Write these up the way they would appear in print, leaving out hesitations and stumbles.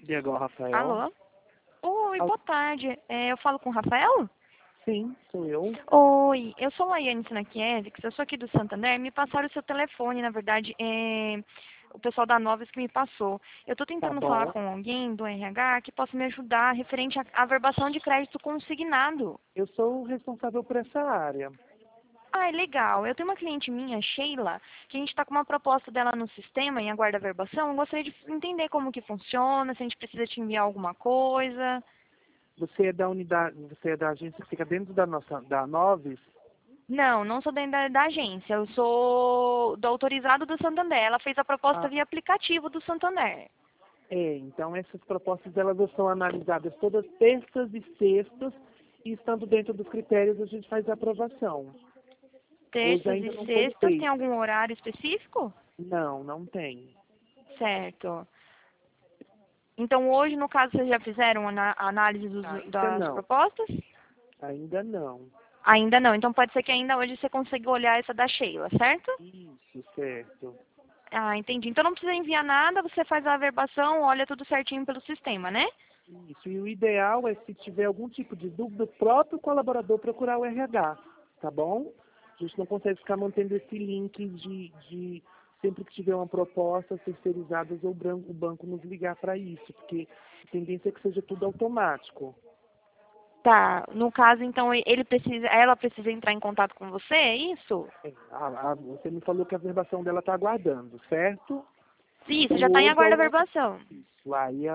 Diego Rafael. Alô? Oi, boa tarde. Eu falo com o Rafael? Sim, sou eu. Oi, eu sou Laiane Sinakiewicz, eu sou aqui do Santander. Me passaram o seu telefone, na verdade, o pessoal da Novas que me passou. Eu estou Tá tentando falar bom. com alguém do RH que possa me ajudar referente à averbação de crédito consignado. Eu sou o responsável por essa área. Ah, é legal. Eu tenho uma cliente minha, Sheila, que a gente está com uma proposta dela no sistema em aguarda averbação. Eu gostaria de entender como que funciona, se a gente precisa te enviar alguma coisa. Você é da unidade, você é da agência que fica dentro da Noves? Não, não sou dentro da agência. Eu sou do autorizado do Santander. Ela fez a proposta Ah, via aplicativo do Santander. então essas propostas elas são analisadas todas terças e sextas e estando dentro dos critérios a gente faz a aprovação. Hoje Terças ainda e não foi sextas, tem feito. algum horário específico? Não, não tem. Certo. Então hoje, no caso, vocês já fizeram a análise Ainda das não. propostas? Ainda não. Ainda não. Então pode ser que ainda hoje você consiga olhar essa da Sheila, certo? Isso, certo. Ah, entendi. Então não precisa enviar nada, você faz a averbação, olha tudo certinho pelo sistema, né? Isso. E o ideal é, se tiver algum tipo de dúvida, o próprio colaborador procurar o RH, tá bom? A gente não consegue ficar mantendo esse link de sempre que tiver uma proposta terceirizadas ou o banco nos ligar para isso, porque a tendência é que seja tudo automático. Tá. No caso, então, ela precisa entrar em contato com você, é isso? Você me falou que a verbação dela está aguardando, certo? Isso, Então já está em hoje aguarda ela. averbação. Isso. Aí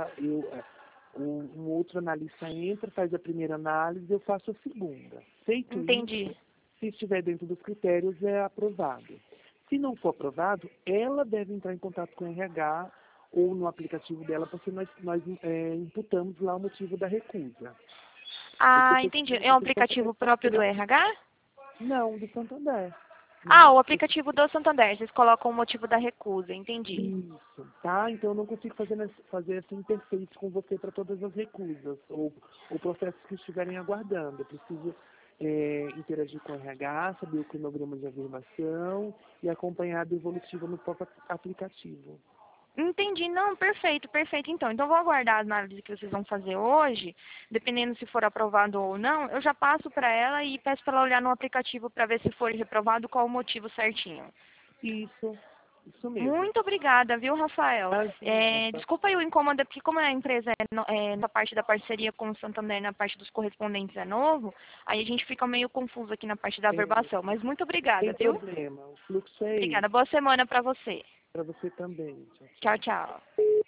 um outro analista entra, faz a primeira análise, eu faço a segunda. Feito Entendi. isso, se estiver dentro dos critérios, é aprovado. Se não for aprovado, ela deve entrar em contato com o RH ou no aplicativo dela, porque nós imputamos lá o motivo da recusa. Você Ah, tem entendi. que É um você só aplicativo próprio do RH? não, do Santander. Não, Ah, o aplicativo do Santander. Vocês colocam o motivo da recusa, entendi. isso, tá? Então eu não consigo fazer essa interface com você para todas as recusas ou processos que estiverem aguardando. Eu preciso interagir com o RH, saber o cronograma de averbação e acompanhar a devolutiva no próprio aplicativo. Entendi, não, perfeito, perfeito. Então vou aguardar a análise que vocês vão fazer hoje, dependendo se for aprovado ou não, eu já passo para ela e peço para ela olhar no aplicativo para ver se for reprovado, qual o motivo certinho. Isso mesmo. Muito obrigada, viu, Rafael? Imagina, tá? Desculpa aí o incômodo, porque como a empresa na parte da parceria com o Santander, na parte dos correspondentes é novo, aí a gente fica meio confuso aqui na parte da É, averbação. Mas muito obrigada, sem viu? problema. O fluxo é esse. Obrigada. Boa semana para você. Para você também. Tchau, Tchau, tchau. tchau.